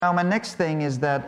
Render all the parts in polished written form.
Now, my next thing is that,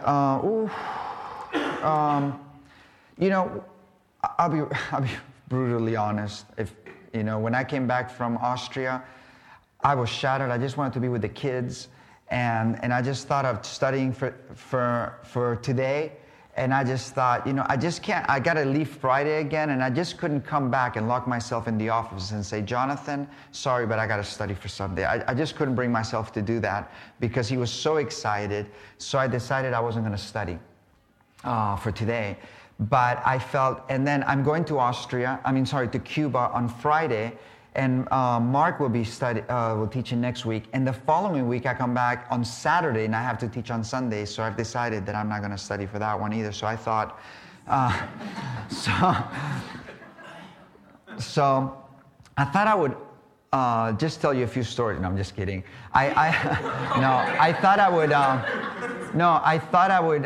you know, I'll be brutally honest. When I came back from Austria, I was shattered. I just wanted to be with the kids, and I just thought of studying for today. And I just thought, I just can't. I got to leave Friday again, and I just couldn't come back and lock myself in the office and say, Jonathan, sorry, but I got to study for Sunday. I just couldn't bring myself to do that because he was so excited. So I decided I wasn't going to study for today. But I felt, and then I'm going to Cuba on Friday, and Mark will be teaching next week. And the following week, I come back on Saturday, and I have to teach on Sunday. So I've decided that I'm not going to study for that one either. So I thought, so I thought I would just tell you a few stories. No, I'm just kidding. I thought I would.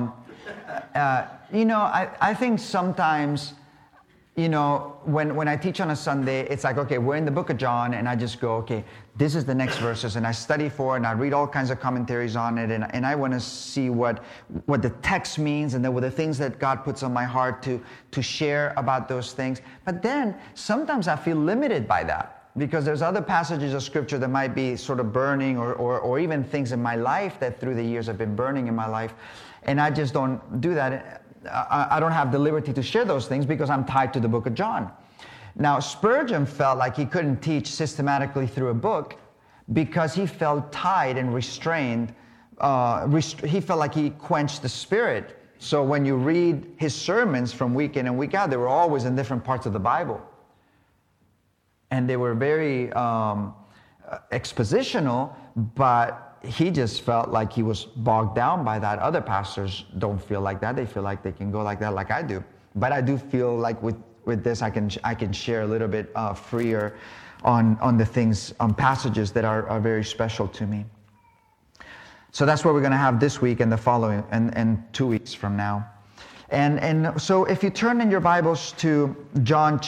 I think sometimes, when I teach on a Sunday, it's like, okay, we're in the book of John, and I just go, okay, this is the next verses, and I study for it, and I read all kinds of commentaries on it, and I want to see what the text means, and then what the things that God puts on my heart to share about those things. But then, sometimes I feel limited by that, because there's other passages of Scripture that might be sort of burning, or even things in my life that through the years have been burning in my life, and I just don't do that. I don't have the liberty to share those things because I'm tied to the book of John. Now, Spurgeon felt like he couldn't teach systematically through a book because he felt tied and restrained. He felt like he quenched the spirit. So when you read his sermons from week in and week out, they were always in different parts of the Bible. And they were very expositional, but he just felt like he was bogged down by that. Other pastors don't feel like that. They feel like they can go like that, like I do. But I do feel like with this, I can share a little bit freer on the things, on passages that are very special to me. So that's what we're going to have this week and the following, and 2 weeks from now. And so if you turn in your Bibles to John.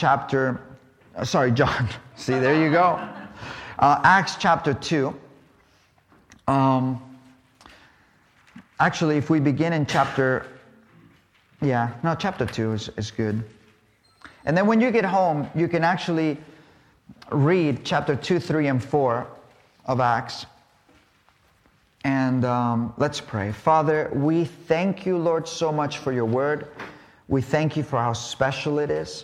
See, there you go. Acts chapter 2. Actually, if we begin in chapter 2 is good. And then when you get home, you can actually read chapter 2, 3, and 4 of Acts. And let's pray. Father, we thank you, Lord, so much for your word. We thank you for how special it is.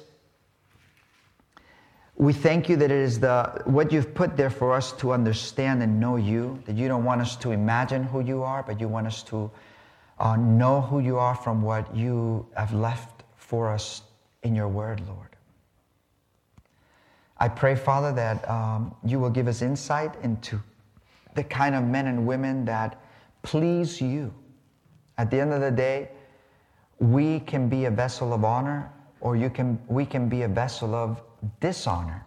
We thank you that it is what you've put there for us to understand and know you, that you don't want us to imagine who you are, but you want us to know who you are from what you have left for us in your word, Lord. I pray, Father, that you will give us insight into the kind of men and women that please you. At the end of the day, we can be a vessel of honor, or we can be a vessel of dishonor.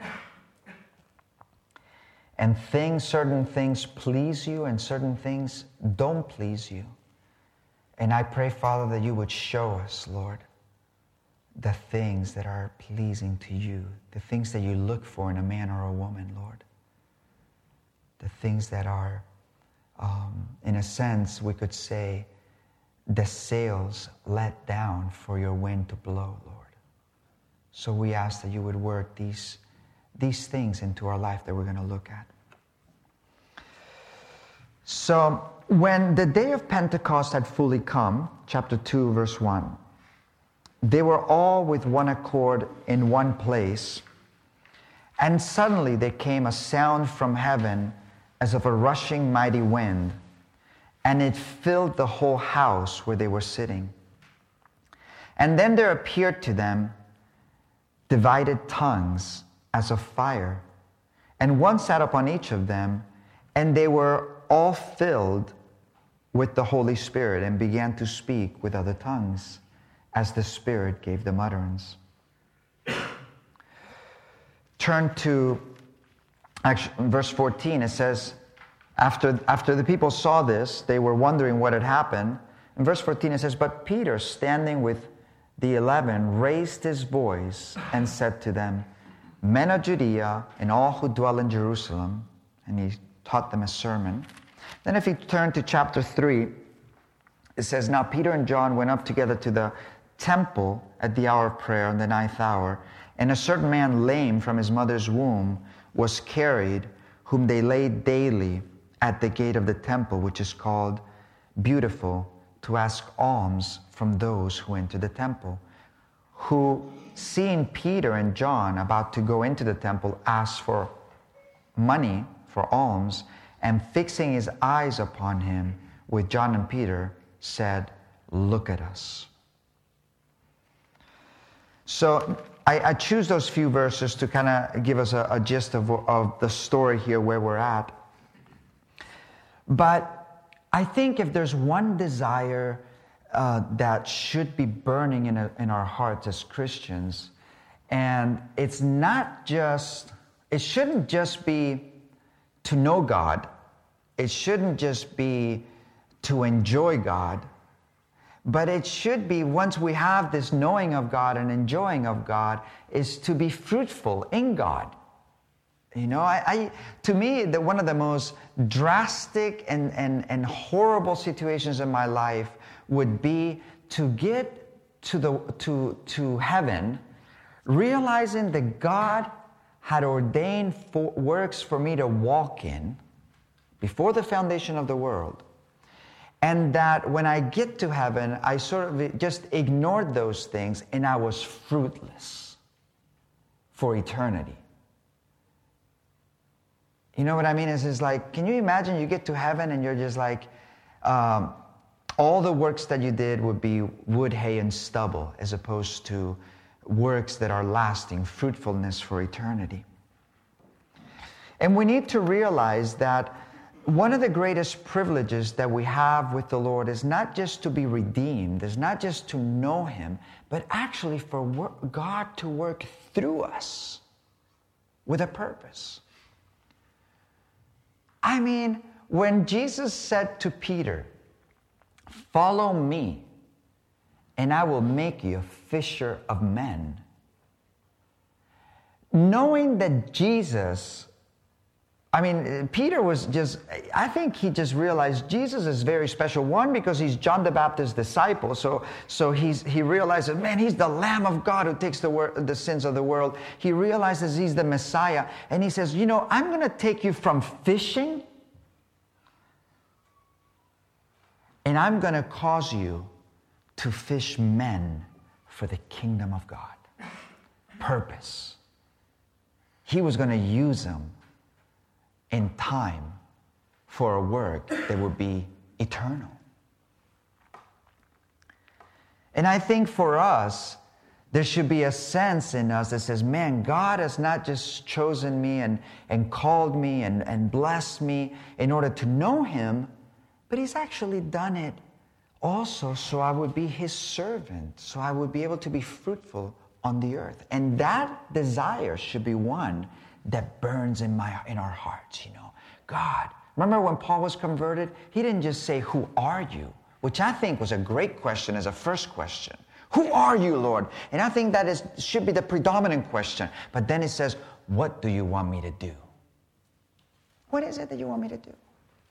And certain things please you, and certain things don't please you. And I pray, Father, that you would show us, Lord, the things that are pleasing to you, the things that you look for in a man or a woman, Lord. The things that are, in a sense, we could say, the sails let down for your wind to blow, Lord. So we ask that you would work these things into our life that we're going to look at. So when the day of Pentecost had fully come, chapter 2, verse 1, they were all with one accord in one place, and suddenly there came a sound from heaven as of a rushing mighty wind, and it filled the whole house where they were sitting. And then there appeared to them divided tongues as of fire, and one sat upon each of them, and they were all filled with the Holy Spirit and began to speak with other tongues as the Spirit gave them utterance. Turn to verse 14. It says, after the people saw this, they were wondering what had happened. In verse 14 it says, but Peter, standing with the 11, raised his voice and said to them, men of Judea and all who dwell in Jerusalem, and he taught them a sermon. Then if you turn to chapter 3, it says, "Now Peter and John went up together to the temple at the hour of prayer on the 9th hour, and a certain man lame from his mother's womb was carried, whom they laid daily at the gate of the temple, which is called Beautiful, to ask alms from those who enter the temple, who, seeing Peter and John about to go into the temple, asked for money, for alms, and fixing his eyes upon him with John and Peter, said, 'Look at us.'" So I choose those few verses to kind of give us a gist of the story here, where we're at. But I think if there's one desire that should be burning in our hearts as Christians, and it shouldn't just be to know God. It shouldn't just be to enjoy God. But it should be, once we have this knowing of God and enjoying of God, is to be fruitful in God. You know, to me, one of the most drastic and horrible situations in my life would be to get to heaven, realizing that God had ordained works for me to walk in before the foundation of the world. And that when I get to heaven, I sort of just ignored those things and I was fruitless for eternity. You know what I mean? It's like, can you imagine you get to heaven and you're just like, all the works that you did would be wood, hay, and stubble, as opposed to works that are lasting, fruitfulness for eternity. And we need to realize that one of the greatest privileges that we have with the Lord is not just to be redeemed, is not just to know Him, but actually for God to work through us with a purpose. I mean, when Jesus said to Peter, "Follow me, and I will make you a fisher of men," knowing that Jesus, Peter was I think he just realized Jesus is very special. One, because he's John the Baptist's disciple. So he realizes, man, he's the Lamb of God who takes the sins of the world. He realizes he's the Messiah. And he says, I'm going to take you from fishing, and I'm going to cause you to fish men for the kingdom of God. Purpose. He was going to use them in time for a work that would be eternal. And I think for us, there should be a sense in us that says, man, God has not just chosen me and called me and blessed me in order to know Him, but He's actually done it also so I would be His servant, so I would be able to be fruitful on the earth. And that desire should be one that burns in our hearts, God. Remember when Paul was converted? He didn't just say, "Who are you?" Which I think was a great question as a first question. Who are you, Lord? And I think that should be the predominant question. But then it says, what do you want me to do? What is it that you want me to do?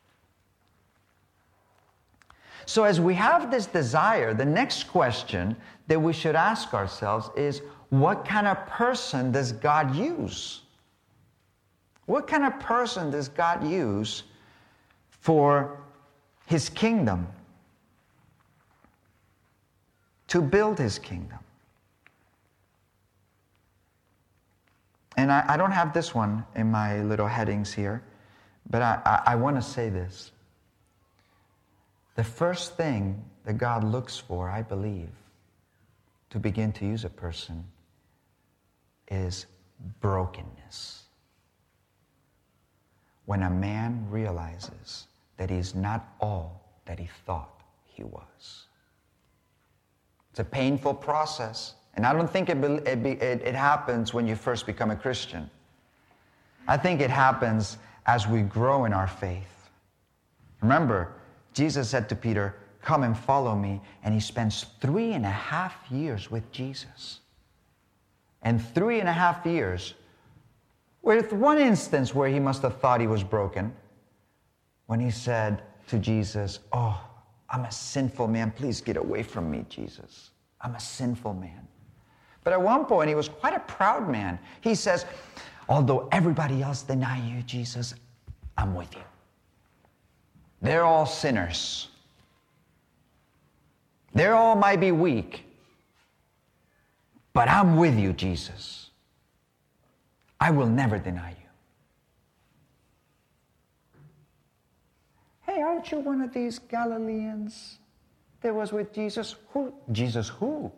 So as we have this desire, the next question that we should ask ourselves is, what kind of person does God use? What kind of person does God use for His kingdom? To build His kingdom. And I don't have this one in my little headings here, but I want to say this. The first thing that God looks for, I believe, to begin to use a person is brokenness. When a man realizes that he's not all that he thought he was. It's a painful process, and I don't think it happens when you first become a Christian. I think it happens as we grow in our faith. Remember, Jesus said to Peter, "Come and follow me," and he spends 3.5 years with Jesus. And 3.5 years, with one instance where he must have thought he was broken, when he said to Jesus, "Oh, I'm a sinful man. Please get away from me, Jesus. I'm a sinful man." But at one point, he was quite a proud man. He says, "Although everybody else deny you, Jesus, I'm with you. They're all sinners. They all might be weak, but I'm with you, Jesus. I will never deny you." Hey, aren't you one of these Galileans that was with Jesus? Who? Jesus who?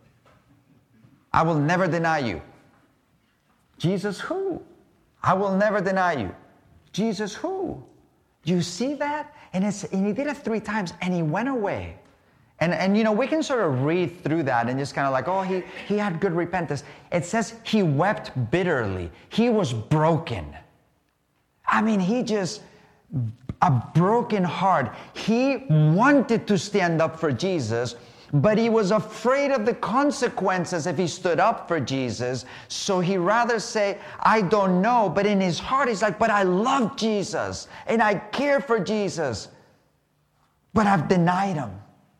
I will never deny you. Jesus who? I will never deny you. Jesus who? Do you see that? And he did it 3 times, and he went away. And you know, we can sort of read through that and just kind of like, oh, he had good repentance. It says he wept bitterly. He was broken. I mean, a broken heart. He wanted to stand up for Jesus, but he was afraid of the consequences if he stood up for Jesus. So he rather say, I don't know. But in his heart, he's like, but I love Jesus and I care for Jesus, but I've denied him.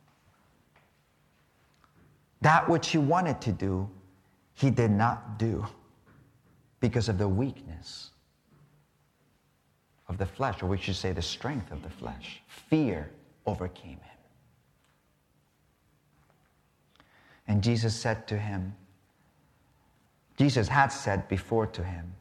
That which he wanted to do, he did not do because of the weakness of the flesh, or we should say the strength of the flesh. Fear overcame him. And Jesus said to him, Jesus had said before to him,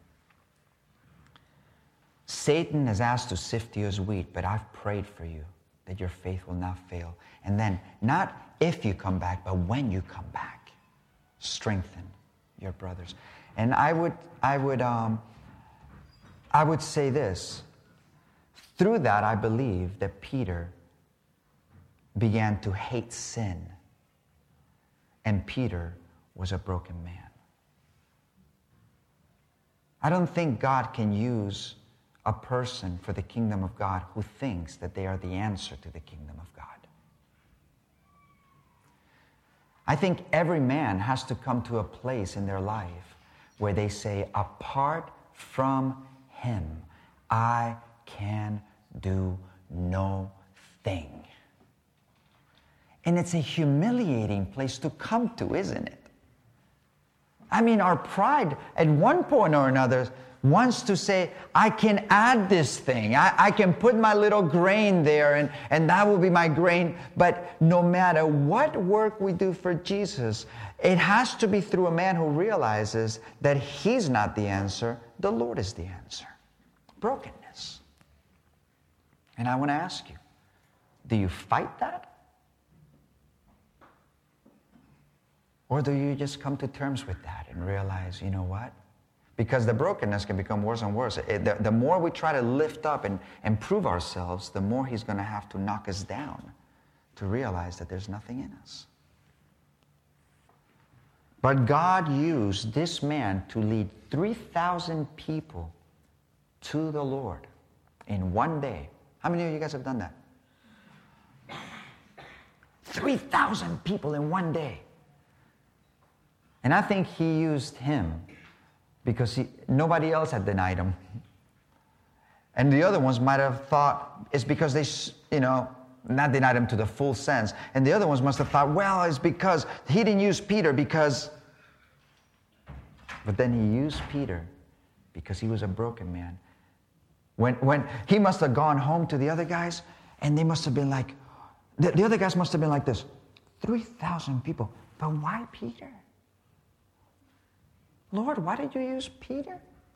Satan has asked to sift you as wheat, but I've prayed for you that your faith will not fail. And then, not if you come back, but when you come back, strengthen your brothers. And I would say this. Through that, I believe that Peter began to hate sin. And Peter was a broken man. I don't think God can use a person for the kingdom of God who thinks that they are the answer to the kingdom of God. I think every man has to come to a place in their life where they say, apart from him, I can do no thing. And it's a humiliating place to come to, isn't it? I mean, our pride at one point or another wants to say, I can add this thing. I can put my little grain there and that will be my grain. But no matter what work we do for Jesus, it has to be through a man who realizes that he's not the answer. The Lord is the answer. Brokenness. And I want to ask you, do you fight that? Or do you just come to terms with that and realize, you know what? Because the brokenness can become worse and worse. The more we try to lift up and prove ourselves, the more he's going to have to knock us down to realize that there's nothing in us. But God used this man to lead 3,000 people to the Lord in one day. How many of you guys have done that? 3,000 people in one day. And I think he used him because nobody else had denied him. And the other ones might have thought it's because they, not denied him to the full sense. And the other ones must have thought, well, it's because he didn't use Peter because... But then he used Peter because he was a broken man. When he must have gone home to the other guys, and they must have been like, the other guys must have been like this, 3,000 people. But why Peter? Lord, why did you use Peter?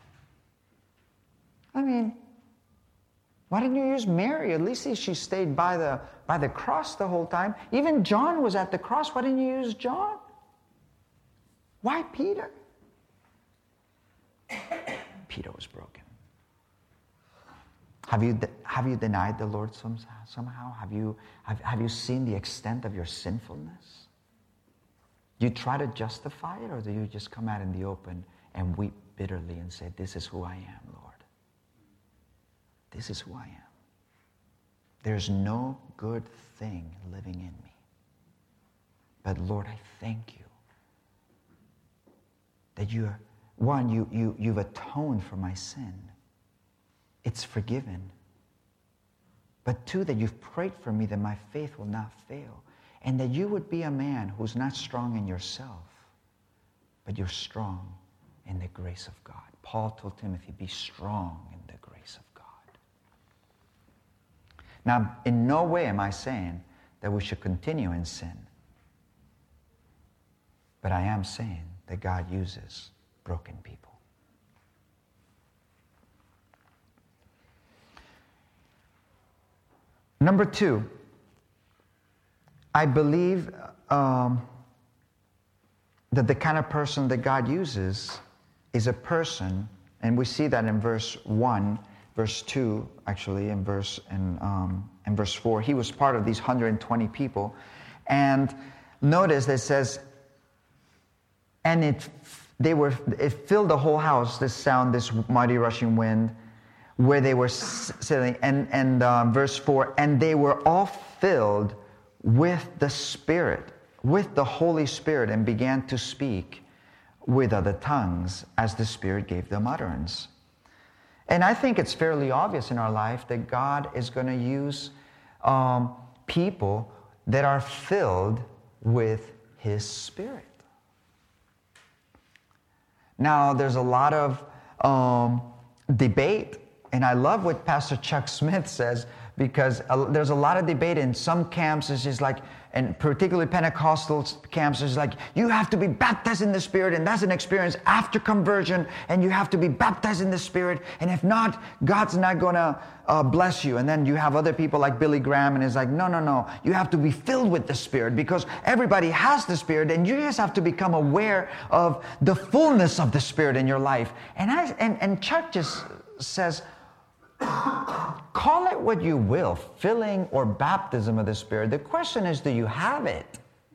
I mean, why didn't you use Mary? At least she stayed by the cross the whole time. Even John was at the cross. Why didn't you use John? Why Peter? Peter was broken. Have you denied the Lord somehow? Have you seen the extent of your sinfulness? Do you try to justify it, or do you just come out in the open and weep bitterly and say, this is who I am, Lord. This is who I am. There's no good thing living in me. But Lord, I thank you that you've atoned for my sin. It's forgiven. But 2, that you've prayed for me that my faith will not fail. And that you would be a man who's not strong in yourself, but you're strong in the grace of God. Paul told Timothy, be strong in the grace of God. Now, in no way am I saying that we should continue in sin. But I am saying that God uses broken people. Number 2, I believe that the kind of person that God uses is a person, and we see that in verse 1, verse 2, actually, and verse 4. He was part of these 120 people. And notice that it says, and it filled the whole house, this sound, this mighty rushing wind, where they were sitting. And verse 4, and they were all filled with the Spirit, with the Holy Spirit, and began to speak with other tongues as the Spirit gave them utterance. And I think it's fairly obvious in our life that God is going to use people that are filled with His Spirit. Now, there's a lot of debate, and I love what Pastor Chuck Smith says, because there's a lot of debate in some camps. It's just like, and particularly Pentecostal camps, it's like, you have to be baptized in the Spirit, and that's an experience after conversion, and you have to be baptized in the Spirit, and if not, God's not going to bless you. And then you have other people like Billy Graham, and it's like, no, you have to be filled with the Spirit, because everybody has the Spirit, and you just have to become aware of the fullness of the Spirit in your life. And Chuck just says, call it what you will, filling or baptism of the Spirit. The question is, do you have it?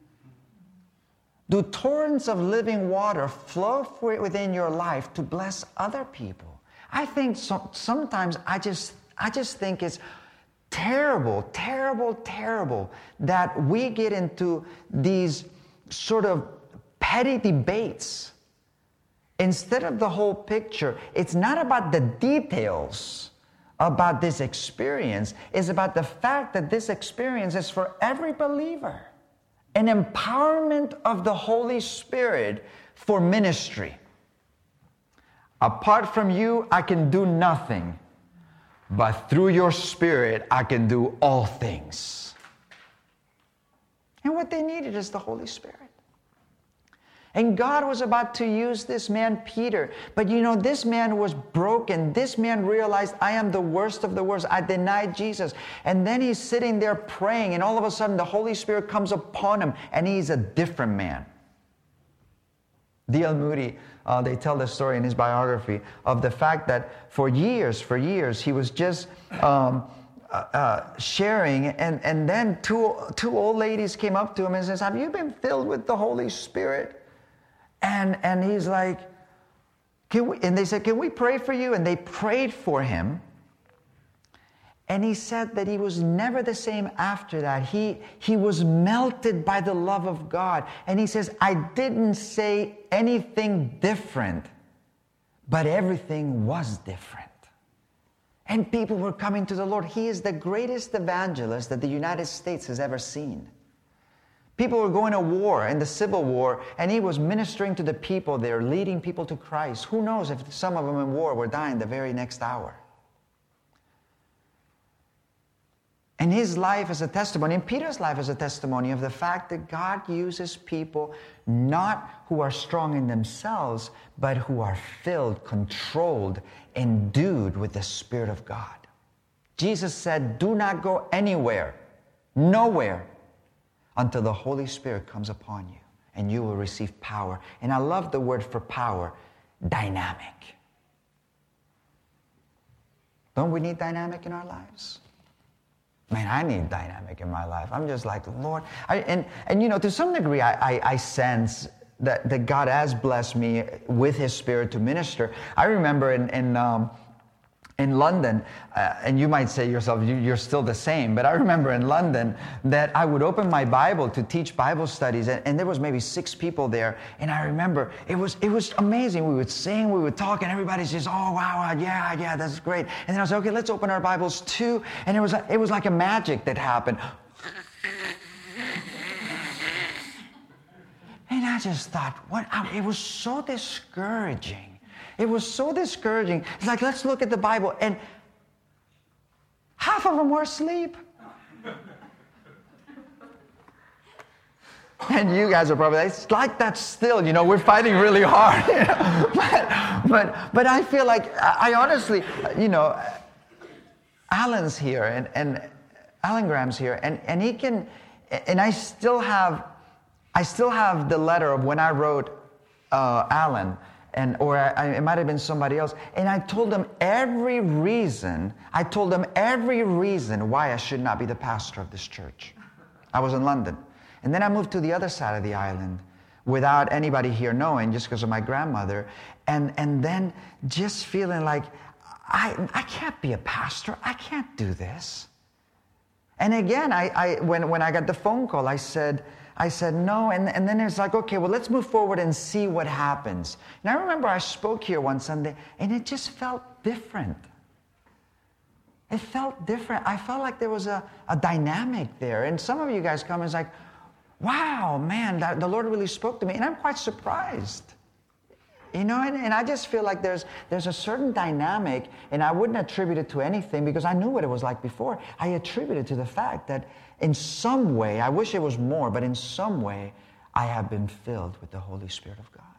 Do torrents of living water flow within your life to bless other people? I think sometimes I just think it's terrible that we get into these sort of petty debates instead of the whole picture. It's not about the details about this experience. Is about the fact that this experience is for every believer. An empowerment of the Holy Spirit for ministry. Apart from you, I can do nothing. But through your Spirit, I can do all things. And what they needed is the Holy Spirit. And God was about to use this man, Peter. But this man was broken. This man realized, I am the worst of the worst. I denied Jesus. And then he's sitting there praying, and all of a sudden the Holy Spirit comes upon him, and he's a different man. D.L. Moody, they tell the story in his biography of the fact that for years, he was just sharing, and then two old ladies came up to him and says, have you been filled with the Holy Spirit? And he's like, and they said, can we pray for you? And they prayed for him. And he said that he was never the same after that. He was melted by the love of God. And he says, I didn't say anything different, but everything was different. And people were coming to the Lord. He is the greatest evangelist that the United States has ever seen. People were going to war, in the Civil War, and he was ministering to the people there, leading people to Christ. Who knows if some of them in war were dying the very next hour. And his life is a testimony, and Peter's life is a testimony of the fact that God uses people not who are strong in themselves, but who are filled, controlled, endued with the Spirit of God. Jesus said, do not go anywhere, nowhere, until the Holy Spirit comes upon you, and you will receive power. And I love the word for power, dynamic. Don't we need dynamic in our lives? Man, I need dynamic in my life. I'm just like, Lord. To some degree, I sense that God has blessed me with His Spirit to minister. I remember in in London, and you might say to yourself, you're still the same, but I remember in London that I would open my Bible to teach Bible studies, and there was maybe 6 people there, and I remember it was amazing. We would sing, we would talk, and everybody's just, oh, wow, yeah, that's great. And then I was like, okay, let's open our Bibles too, and it was like a magic that happened. And I just thought, it was so discouraging. It was so discouraging. It's like, let's look at the Bible. And half of them were asleep. And you guys are probably, it's like that still, we're fighting really hard. But I feel like, I honestly, Alan's here, and Alan Graham's here, and he can, and I still have the letter of when I wrote Alan, or it might have been somebody else, and I told them every reason why I should not be the pastor of this church. I was in London. And then I moved to the other side of the island without anybody here knowing, just because of my grandmother, and then just feeling like, I can't be a pastor. I can't do this. And again, when I got the phone call, I said no, and then it's like, okay, well, let's move forward and see what happens. And I remember I spoke here one Sunday, and it just felt different. It felt different. I felt like there was a dynamic there. And some of you guys come and it's like, wow, man, the Lord really spoke to me. And I'm quite surprised. And I just feel like there's a certain dynamic, and I wouldn't attribute it to anything because I knew what it was like before. I attribute it to the fact that in some way, I wish it was more, but in some way, I have been filled with the Holy Spirit of God.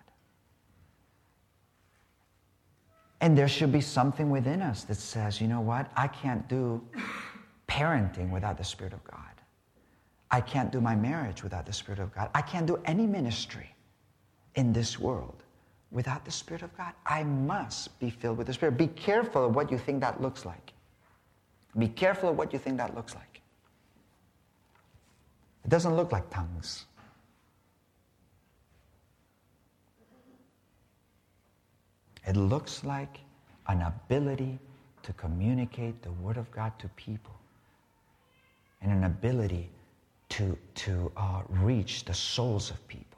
And there should be something within us that says, you know what? I can't do parenting without the Spirit of God. I can't do my marriage without the Spirit of God. I can't do any ministry in this world without the Spirit of God. I must be filled with the Spirit. Be careful of what you think that looks like. Be careful of what you think that looks like. It doesn't look like tongues. It looks like an ability to communicate the Word of God to people, and an ability to reach the souls of people.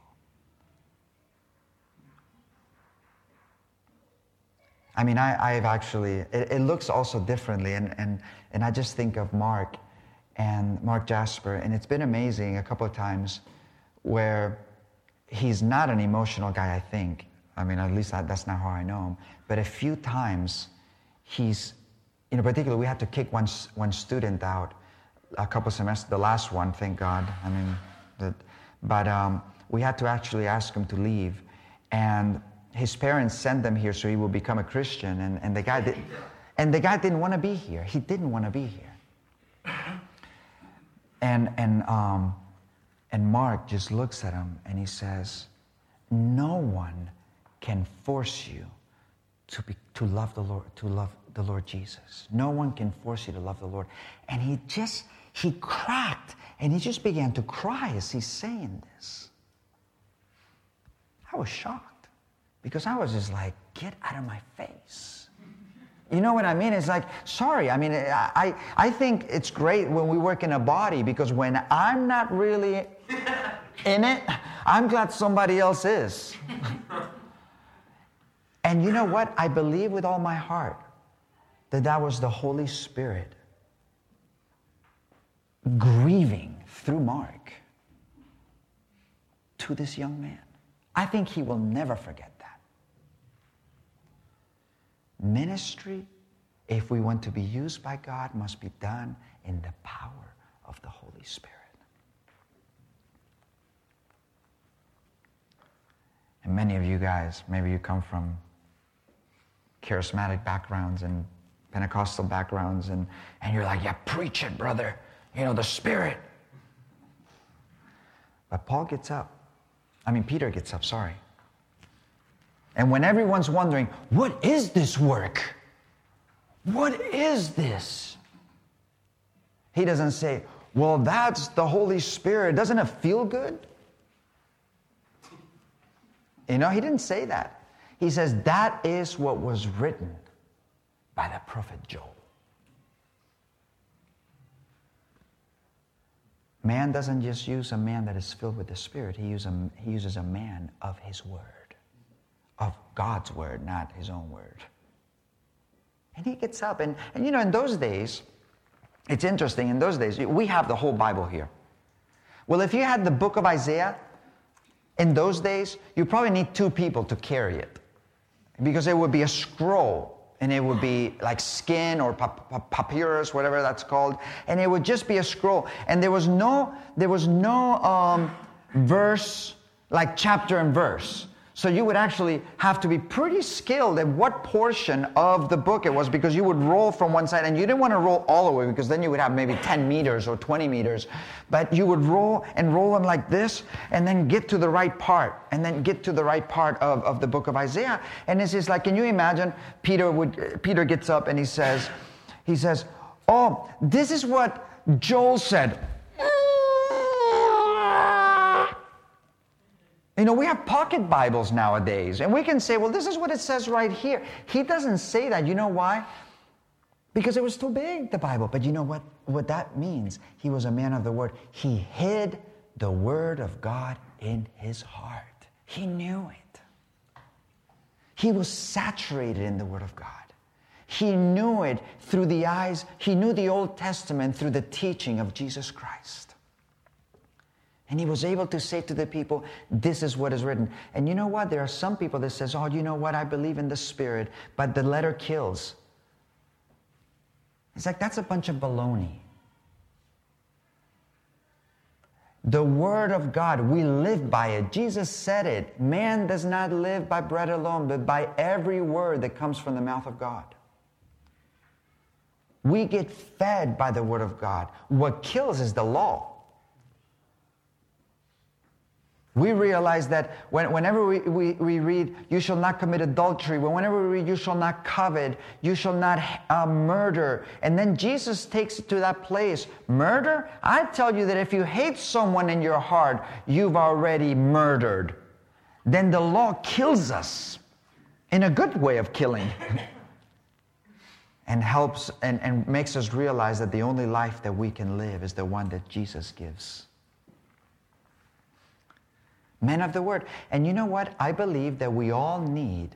I mean, I've actually, it looks also differently, and I just think of Mark Jasper, and it's been amazing a couple of times where he's not an emotional guy, I think. I mean, at least that's not how I know him. But a few times, he's, particularly we had to kick one student out a couple semesters, the last one, thank God. I mean, but we had to actually ask him to leave. And his parents sent them here so he would become a Christian, and the guy didn't want to be here. He didn't want to be here. And Mark just looks at him and he says, no one can force you to love the Lord Jesus. No one can force you to love the Lord. And he cracked, and he just began to cry as he's saying this. I was shocked, because I was just like, get out of my face. You know what I mean? It's like, sorry. I mean, I think it's great when we work in a body, because when I'm not really in it, I'm glad somebody else is. And you know what? I believe with all my heart that was the Holy Spirit grieving through Mark to this young man. I think he will never forget that. Ministry, if we want to be used by God, must be done in the power of the Holy Spirit. And many of you guys, maybe you come from charismatic backgrounds and Pentecostal backgrounds, and you're like, yeah, preach it, brother. The Spirit. But Peter gets up, sorry. And when everyone's wondering, what is this work? What is this? He doesn't say, well, that's the Holy Spirit. Doesn't it feel good? He didn't say that. He says, that is what was written. by the prophet Joel. Man doesn't just use a man that is filled with the Spirit. He uses a man of his word, of God's word, not his own word. And he gets up. And you know, in those days, it's interesting. In those days, we have the whole Bible here. Well, if you had the book of Isaiah, in those days, you probably need 2 people to carry it. Because it would be a scroll. And it would be like skin or papyrus, whatever that's called. And it would just be a scroll. And there was no verse, like chapter and verse. So you would actually have to be pretty skilled at what portion of the book it was, because you would roll from one side, and you didn't want to roll all the way, because then you would have maybe 10 meters or 20 meters. But you would roll them like this, and then get to the right part, and then get to the right part of the book of Isaiah. And it's just like, can you imagine? Peter gets up and he says, oh, this is what Joel said. You know, we have pocket Bibles nowadays, and we can say, well, this is what it says right here. He doesn't say that. You know why? Because it was too big, the Bible. But you know what that means? He was a man of the Word. He hid the Word of God in his heart. He knew it. He was saturated in the Word of God. He knew it through the eyes. He knew the Old Testament through the teaching of Jesus Christ. And he was able to say to the people, this is what is written. And you know what? There are some people that says, oh, you know what? I believe in the Spirit, but the letter kills. It's like, that's a bunch of baloney. The Word of God, we live by it. Jesus said it. Man does not live by bread alone, but by every word that comes from the mouth of God. We get fed by the Word of God. What kills is the law. We realize that whenever we read, you shall not commit adultery, whenever we read, you shall not covet, you shall not murder, and then Jesus takes it to that place. Murder? I tell you that if you hate someone in your heart, you've already murdered. Then the law kills us in a good way of killing. And helps and makes us realize that the only life that we can live is the one that Jesus gives. Men of the Word. And you know what? I believe that we all need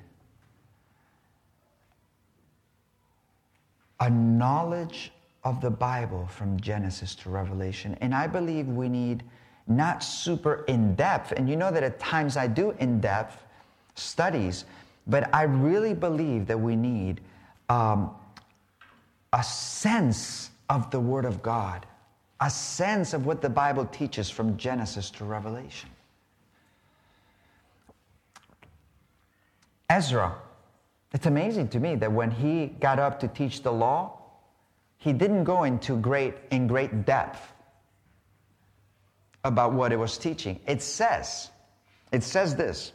a knowledge of the Bible from Genesis to Revelation. And I believe we need not super in-depth, and you know that at times I do in-depth studies, but I really believe that we need a sense of the Word of God, a sense of what the Bible teaches from Genesis to Revelation. Ezra, it's amazing to me that when he got up to teach the law, he didn't go into great depth about what it was teaching. It says this.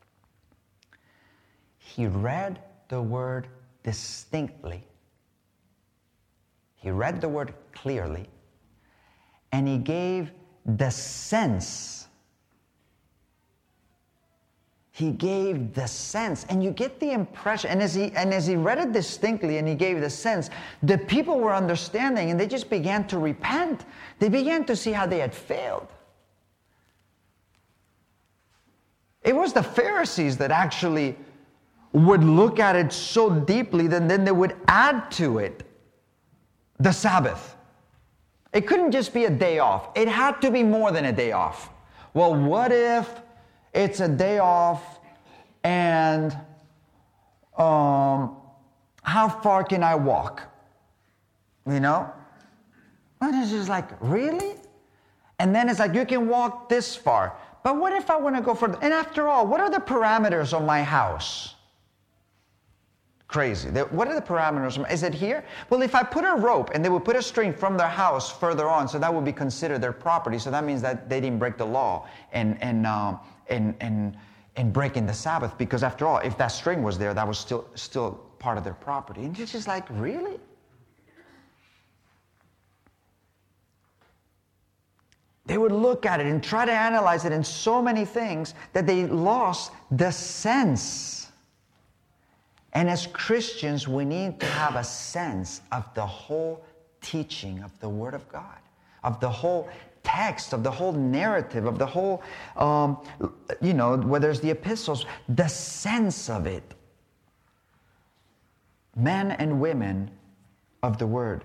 He read the word distinctly. He read the word clearly, and he gave the sense. He gave the sense, and you get the impression, and as he read it distinctly and he gave the sense, the people were understanding, and they just began to repent. They began to see how they had failed. It was the Pharisees that actually would look at it so deeply that then they would add to it the Sabbath. It couldn't just be a day off. It had to be more than a day off. Well, what if it's a day off, and how far can I walk? You know? And it's just like, really? And then it's like, you can walk this far. But what if I want to go further? And after all, what are the parameters of my house? Crazy. What are the parameters? Is it here? Well, if I put a rope and they would put a string from their house further on, so that would be considered their property. So that means that they didn't break the law and breaking the Sabbath, because after all, if that string was there, that was still part of their property. And it's just like, really? They would look at it and try to analyze it in so many things that they lost the sense. And as Christians, we need to have a sense of the whole teaching of the Word of God, of the whole text, of the whole narrative, of the whole, whether it's the epistles, the sense of it. Men and women of the Word.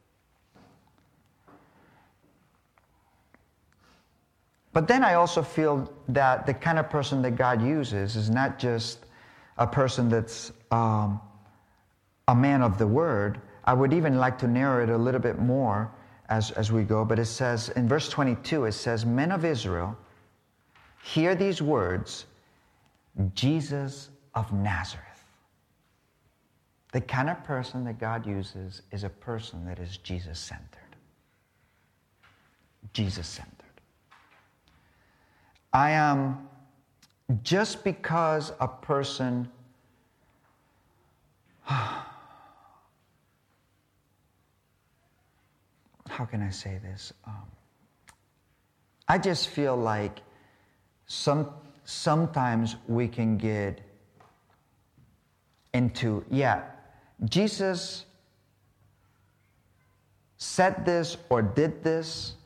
But then I also feel that the kind of person that God uses is not just a person that's a man of the Word. I would even like to narrow it a little bit more as we go. But it says, in verse 22, it says, Men of Israel, hear these words, Jesus of Nazareth. The kind of person that God uses is a person that is Jesus-centered. Jesus-centered. I am, just because a person, how can I say this? I just feel like sometimes we can get into, Jesus said this or did this,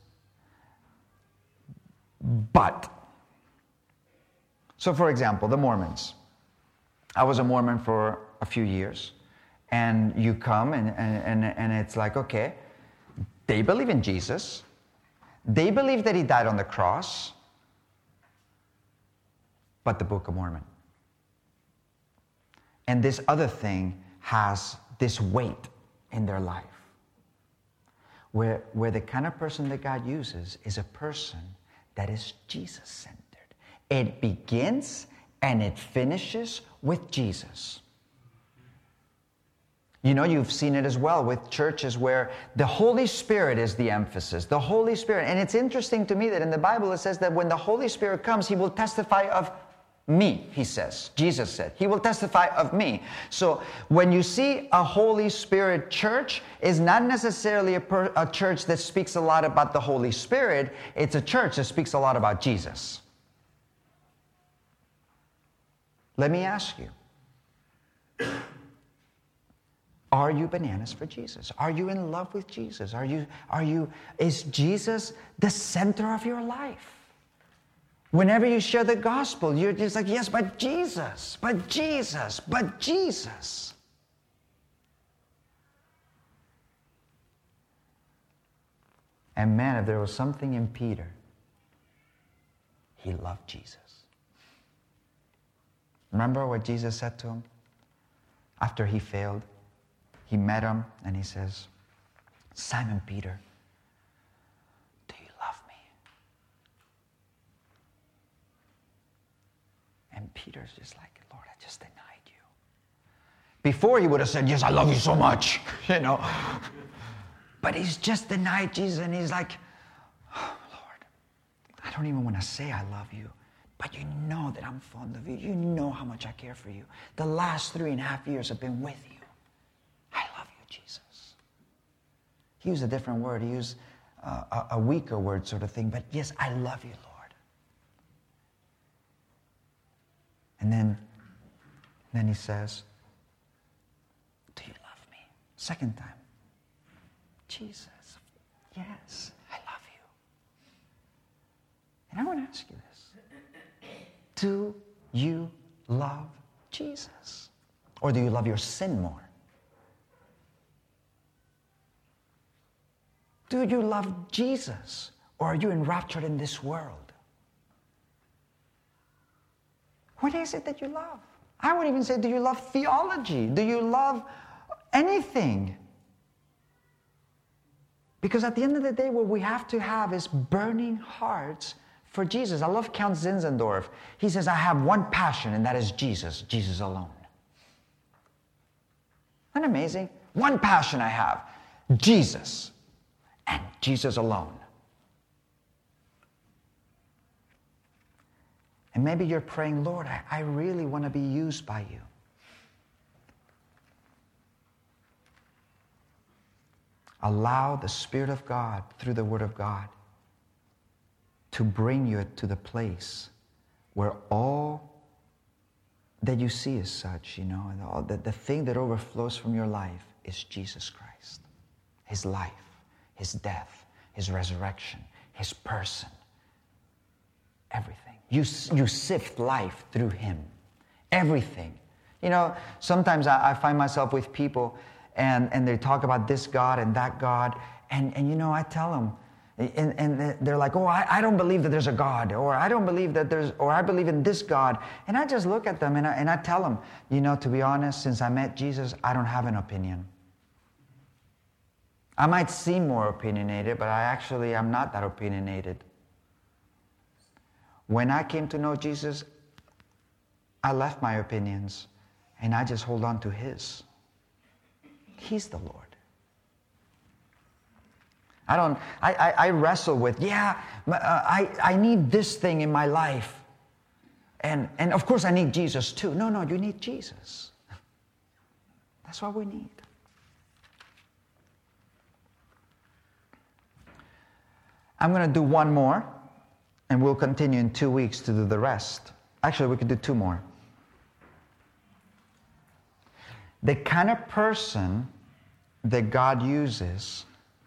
but. So, for example, the Mormons. I was a Mormon for a few years, and you come and it's like, okay, they believe in Jesus. They believe that he died on the cross, but the Book of Mormon. And this other thing has this weight in their life, where the kind of person that God uses is a person that is Jesus-centered. It begins and it finishes with Jesus. You know, you've seen it as well with churches where the Holy Spirit is the emphasis. The Holy Spirit. And it's interesting to me that in the Bible it says that when the Holy Spirit comes, he will testify of me, he says. Jesus said, he will testify of me. So when you see a Holy Spirit church, it's not necessarily a church that speaks a lot about the Holy Spirit. It's a church that speaks a lot about Jesus. Let me ask you, are you bananas for Jesus? Are you in love with Jesus? Is Jesus the center of your life? Whenever you share the gospel, you're just like, yes, but Jesus, but Jesus, but Jesus. And man, if there was something in Peter, he loved Jesus. Remember what Jesus said to him? After he failed, he met him and he says, Simon Peter, do you love me? And Peter's just like, Lord, I just denied you. Before he would have said, yes, I love you so much, But he's just denied Jesus and he's like, oh, Lord, I don't even want to say I love you. But you know that I'm fond of you. You know how much I care for you. The last 3.5 years I've been with you. I love you, Jesus. He used a different word. He used a weaker word sort of thing. But yes, I love you, Lord. And then he says, do you love me? Second time. Jesus, yes, I love you. And I want to ask you this. Do you love Jesus? Or do you love your sin more? Do you love Jesus? Or are you enraptured in this world? What is it that you love? I would even say, do you love theology? Do you love anything? Because at the end of the day, what we have to have is burning hearts for Jesus. I love Count Zinzendorf. He says, I have one passion, and that is Jesus, Jesus alone. Isn't that amazing? One passion I have, Jesus, and Jesus alone. And maybe you're praying, Lord, I really want to be used by you. Allow the Spirit of God, through the Word of God, to bring you to the place where all that you see as such, and the thing that overflows from your life is Jesus Christ. His life, His death, His resurrection, His person. Everything. You sift life through Him. Everything. Sometimes I find myself with people and they talk about this God and that God, and I tell them, and they're like, oh, I don't believe that there's a God, or I don't believe that or I believe in this God. And I just look at them and I tell them, to be honest, since I met Jesus, I don't have an opinion. I might seem more opinionated, but I'm not that opinionated. When I came to know Jesus, I left my opinions and I just hold on to His. He's the Lord. I wrestle with, I need this thing in my life. And of course I need Jesus too. No, you need Jesus. That's what we need. I'm going to do one more, and we'll continue in 2 weeks to do the rest. Actually, we could do 2 more. The kind of person that God uses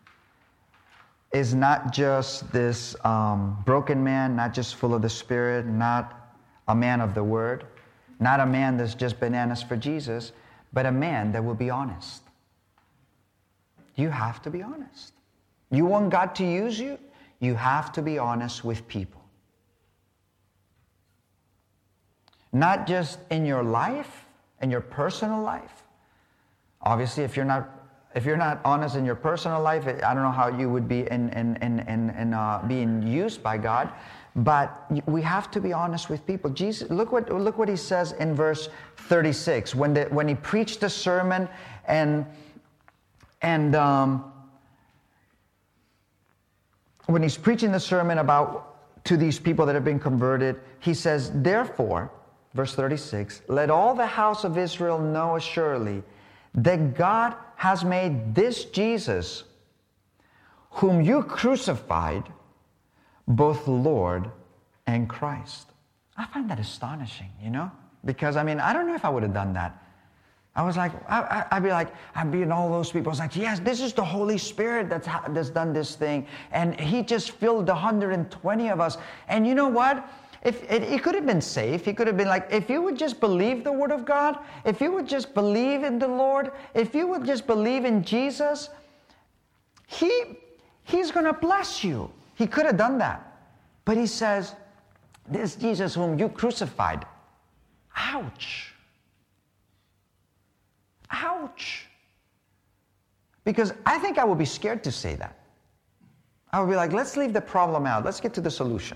is not just this broken man, not just full of the Spirit, not a man of the Word, not a man that's just bananas for Jesus, but a man that will be honest. You have to be honest. You want God to use you? You have to be honest with people. Not just in your life, in your personal life. Obviously, if you're not honest in your personal life, I don't know how you would be being used by God. But we have to be honest with people. Jesus, look what He says in verse 36 when He preached the sermon and when He's preaching the sermon to these people that have been converted, He says, therefore, verse 36, let all the house of Israel know assuredly that God has made this Jesus, whom you crucified, both Lord and Christ. I find that astonishing, because I don't know if I would have done that. I was like, I'd be in all those people. I was like, yes, this is the Holy Spirit that's done this thing. And He just filled 120 of us. And you know what? It could have been safe. He could have been like, if you would just believe the Word of God, if you would just believe in the Lord, if you would just believe in Jesus, He's going to bless you. He could have done that. But He says, this Jesus whom you crucified. Ouch. Ouch. Because I think I would be scared to say that. I would be like, let's leave the problem out. Let's get to the solution.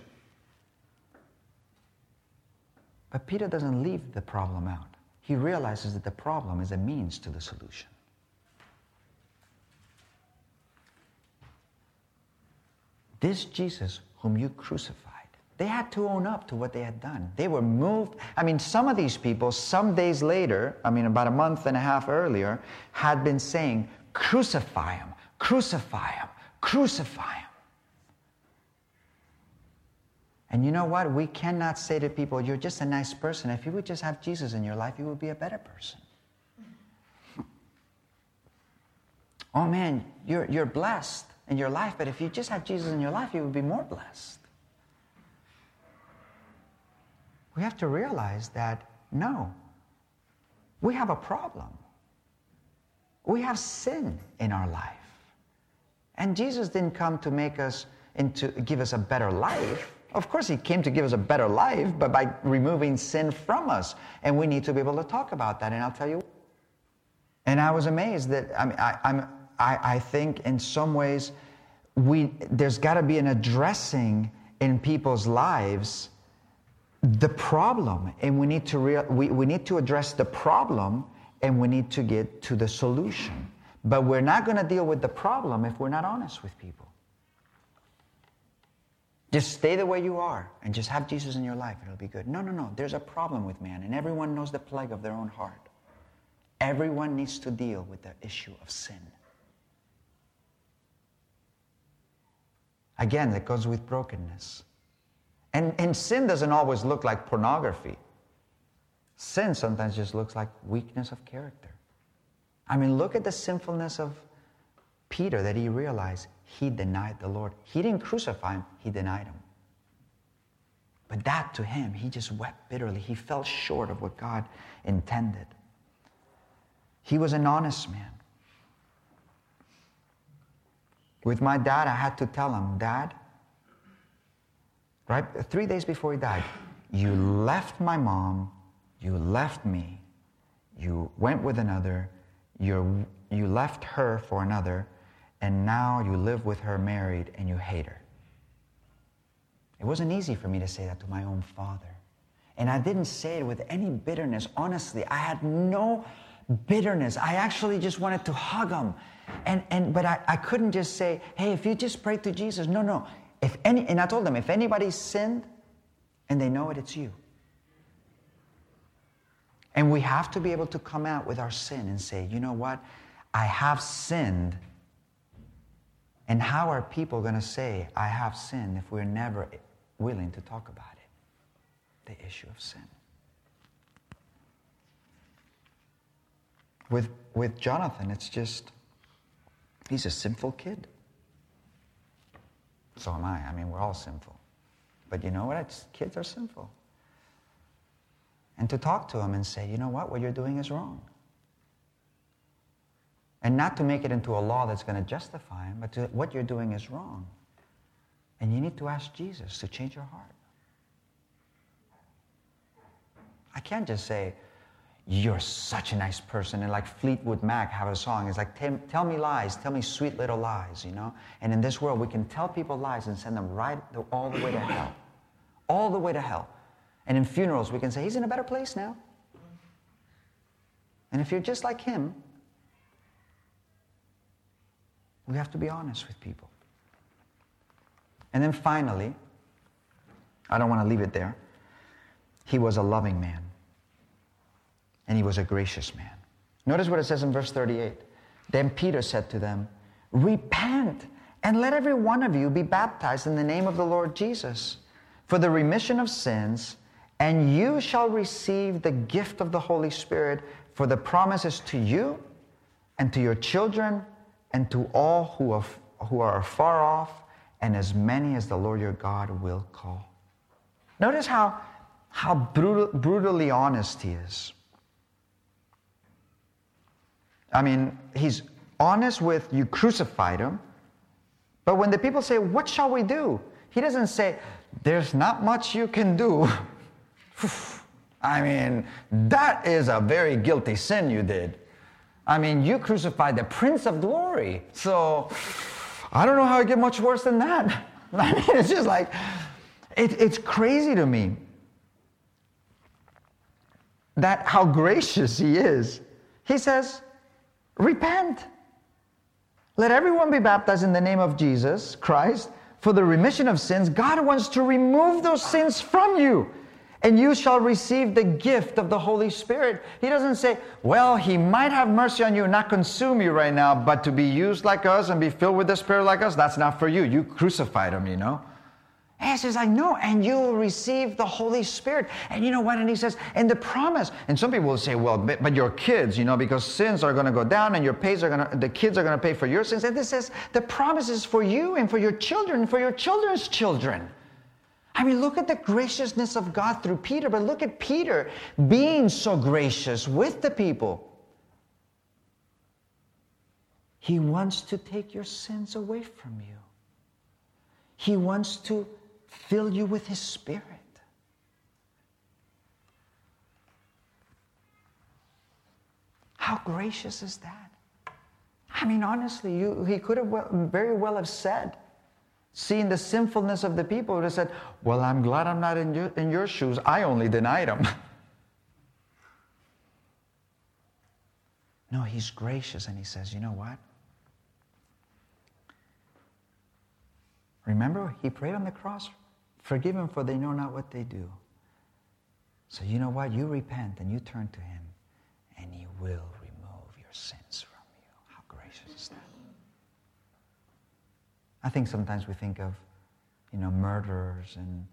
But Peter doesn't leave the problem out. He realizes that the problem is a means to the solution. This Jesus whom you crucified. They had to own up to what they had done. They were moved. Some of these people, some days later, about a month and a half earlier, had been saying, crucify Him, crucify Him, crucify Him. And you know what? We cannot say to people, you're just a nice person. If you would just have Jesus in your life, you would be a better person. Oh man, you're blessed in your life, but if you just had Jesus in your life, you would be more blessed. We have to realize that, no, we have a problem. We have sin in our life. And Jesus didn't come to give us a better life. Of course, He came to give us a better life, but by removing sin from us. And we need to be able to talk about that, and I'll tell you. And I was amazed that, I think in some ways, there's got to be an addressing in people's lives the problem, and we need to address the problem, and we need to get to the solution. But we're not going to deal with the problem if we're not honest with people. Just stay the way you are and just have Jesus in your life. It'll be good. No. There's a problem with man, and everyone knows the plague of their own heart. Everyone needs to deal with the issue of sin. Again, that goes with brokenness. And sin doesn't always look like pornography. Sin sometimes just looks like weakness of character. I mean, look at the sinfulness of Peter, that he realized he denied the Lord. He didn't crucify him, he denied him. But that to him, he just wept bitterly. He fell short of what God intended. He was an honest man. With my dad, I had to tell him, Dad, right, 3 days before he died, you left my mom, you left me, you went with another, you left her for another, and now you live with her married and you hate her. It wasn't easy for me to say that to my own father. And I didn't say it with any bitterness. Honestly, I had no bitterness. I actually just wanted to hug him. But I couldn't just say, hey, if you just pray to Jesus. No. And I told them, if anybody sinned and they know it, it's you. And we have to be able to come out with our sin and say, you know what? I have sinned. And how are people going to say, I have sinned, if we're never willing to talk about it? The issue of sin. With Jonathan, it's just, he's a sinful kid. So am I. I mean, we're all sinful. But you know what? Kids are sinful. And to talk to him and say, you know what you're doing is wrong. And not to make it into a law that's going to justify him, but what you're doing is wrong. And you need to ask Jesus to change your heart. I can't just say, you're such a nice person. And like Fleetwood Mac have a song. It's like, tell me lies. Tell me sweet little lies, you know. And in this world, we can tell people lies and send them all the way to hell. All the way to hell. And in funerals, we can say, he's in a better place now. And if you're just like him, we have to be honest with people. And then finally, I don't want to leave it there, he was a loving man. And he was a gracious man. Notice what it says in verse 38. Then Peter said to them, repent and let every one of you be baptized in the name of the Lord Jesus for the remission of sins, and you shall receive the gift of the Holy Spirit, for the promise is to you and to your children and to all who are far off, and as many as the Lord your God will call. Notice how brutally honest he is. I mean, he's honest with, you crucified him, but when the people say, what shall we do? He doesn't say, there's not much you can do. I mean, that is a very guilty sin you did. I mean, you crucified the Prince of Glory. So, I don't know how it get much worse than that. I mean, it's just like, it's crazy to me that how gracious he is. He says, repent. Let everyone be baptized in the name of Jesus Christ for the remission of sins. God wants to remove those sins from you. And you shall receive the gift of the Holy Spirit. He doesn't say, well, he might have mercy on you and not consume you right now, but to be used like us and be filled with the Spirit like us, that's not for you. You crucified him, you know. And he says, like, no, and you will receive the Holy Spirit. And you know what? And he says, and the promise. And some people will say, well, but your kids, you know, because sins are going to go down and the kids are going to pay for your sins. And this says, the promise is for you and for your children and for your children's children. I mean, look at the graciousness of God through Peter, but look at Peter being so gracious with the people. He wants to take your sins away from you. He wants to fill you with His Spirit. How gracious is that? I mean, honestly, he could have very well have said, seeing the sinfulness of the people, would have said, well, I'm glad I'm not in your shoes. I only denied him. No, he's gracious, and he says, you know what? Remember, he prayed on the cross, forgive them for they know not what they do. So you know what? You repent and you turn to him, and he will remove your sins from you. How gracious is that? I think sometimes we think of, murderers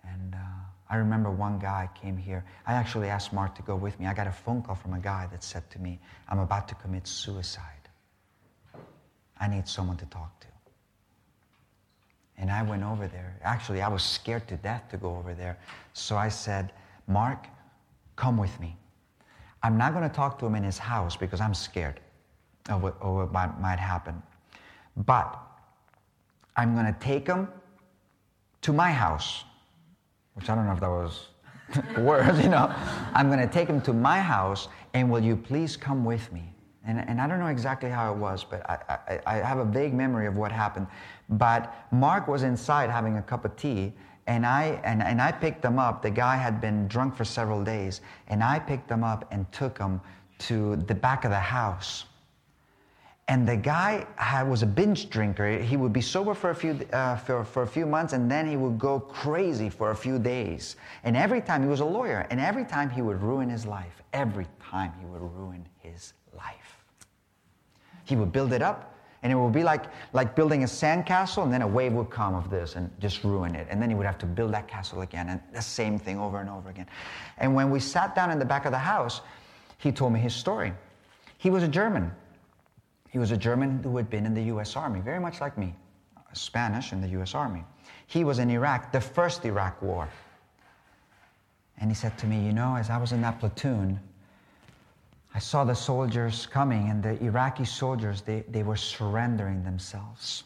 And I remember one guy came here. I actually asked Mark to go with me. I got a phone call from a guy that said to me, I'm about to commit suicide. I need someone to talk to. And I went over there. Actually, I was scared to death to go over there. So I said, Mark, come with me. I'm not going to talk to him in his house because I'm scared of what might happen. But I'm going to take him to my house, which I don't know if that was words, I'm going to take him to my house, and will you please come with me? And I don't know exactly how it was, but I have a vague memory of what happened. But Mark was inside having a cup of tea, and I picked him up. The guy had been drunk for several days, and I picked him up and took him to the back of the house. And the guy was a binge drinker. He would be sober for a few months, and then he would go crazy for a few days. And every time, he was a lawyer, and every time he would ruin his life. Every time he would ruin his life. He would build it up, and it would be like building a sandcastle, and then a wave would come of this and just ruin it. And then he would have to build that castle again, and the same thing over and over again. And when we sat down in the back of the house, he told me his story. He was a German. He was a German who had been in the U.S. Army, very much like me, Spanish in the U.S. Army. He was in Iraq, the first Iraq war. And he said to me, as I was in that platoon, I saw the soldiers coming, and the Iraqi soldiers, they were surrendering themselves.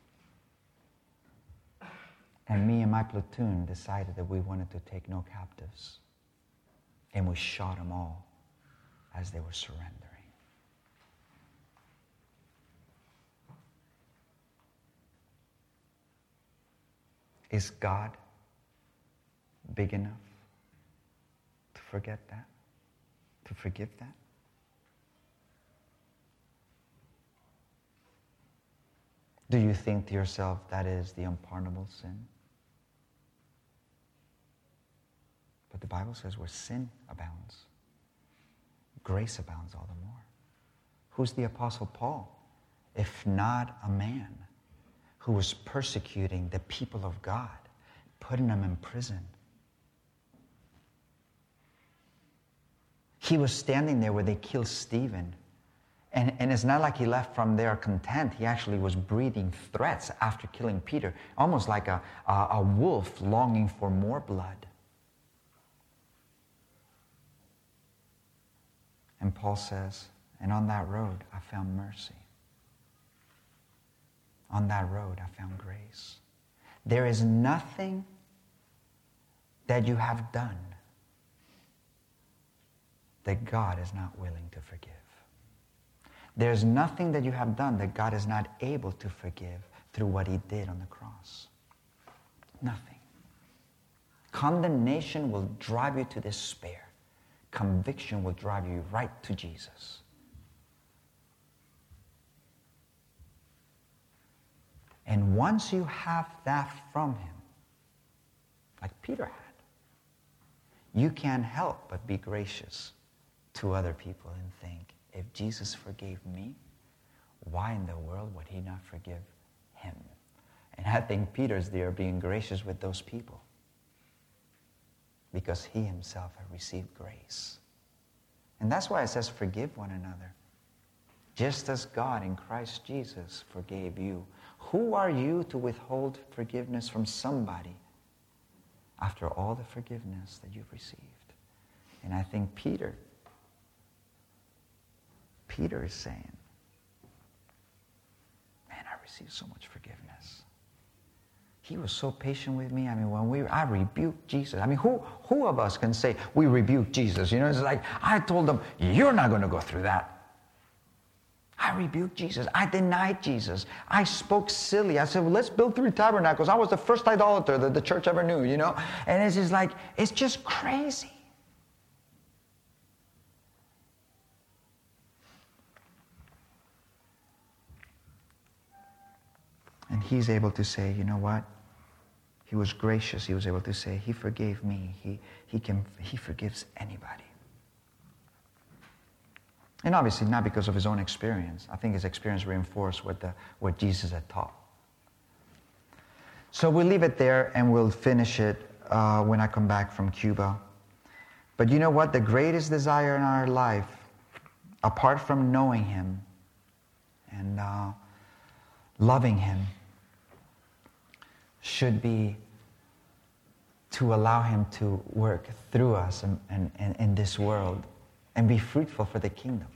And me and my platoon decided that we wanted to take no captives. And we shot them all as they were surrendering. Is God big enough to forget that? To forgive that? Do you think to yourself that is the unpardonable sin? But the Bible says where sin abounds, grace abounds all the more. Who's the Apostle Paul, if not a man who was persecuting the people of God, putting them in prison? He was standing there where they killed Stephen. And it's not like he left from there content. He actually was breathing threats after killing Peter, almost like a wolf longing for more blood. And Paul says, and on that road I found mercy. On that road I found grace. There is nothing that you have done that God is not willing to forgive. There's nothing that you have done that God is not able to forgive through what he did on the cross. Nothing. Condemnation will drive you to despair. Conviction will drive you right to Jesus. And once you have that from him, like Peter had, you can't help but be gracious to other people and think, if Jesus forgave me, why in the world would he not forgive him? And I think Peter's there being gracious with those people because he himself had received grace. And that's why it says forgive one another, just as God in Christ Jesus forgave you. Who are you to withhold forgiveness from somebody after all the forgiveness that you've received? And I think Peter is saying, man, I received so much forgiveness. He was so patient with me. I mean, I rebuked Jesus. I mean, who of us can say we rebuked Jesus? It's like, I told him, you're not going to go through that. I rebuked Jesus. I denied Jesus. I spoke silly. I said, well, let's build 3 tabernacles. I was the first idolater that the church ever knew, And it's just like, it's just crazy. And he's able to say, you know what? He was gracious. He was able to say, he forgave me. He forgives anybody. And obviously not because of his own experience. I think his experience reinforced what Jesus had taught. So we'll leave it there and we'll finish it when I come back from Cuba. But you know what? The greatest desire in our life, apart from knowing Him and loving Him, should be to allow Him to work through us and in this world and be fruitful for the kingdom.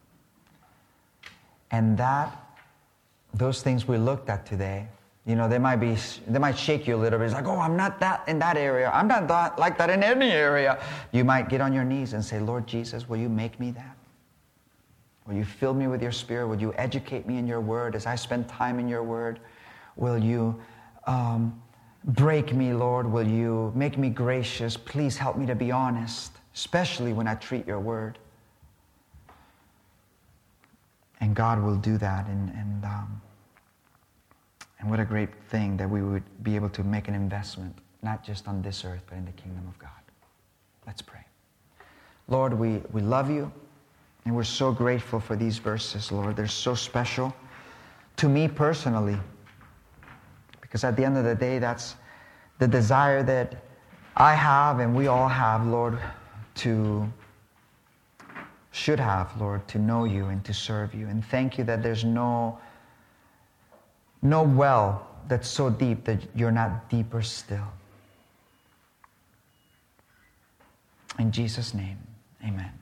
And those things we looked at today, you know, they might shake you a little bit. It's like, oh, I'm not that in that area. I'm not that, like that in any area. You might get on your knees and say, Lord Jesus, will you make me that? Will you fill me with your Spirit? Will you educate me in your word as I spend time in your word? Will you break me, Lord? Will you make me gracious? Please help me to be honest, especially when I treat your word. And God will do that. And what a great thing that we would be able to make an investment, not just on this earth, but in the kingdom of God. Let's pray. Lord, we love you, and we're so grateful for these verses, Lord. They're so special to me personally, because at the end of the day, that's the desire that I have and we all have, Lord, should have, Lord, to know you and to serve you. And thank you that there's no well that's so deep that you're not deeper still. In Jesus' name, amen.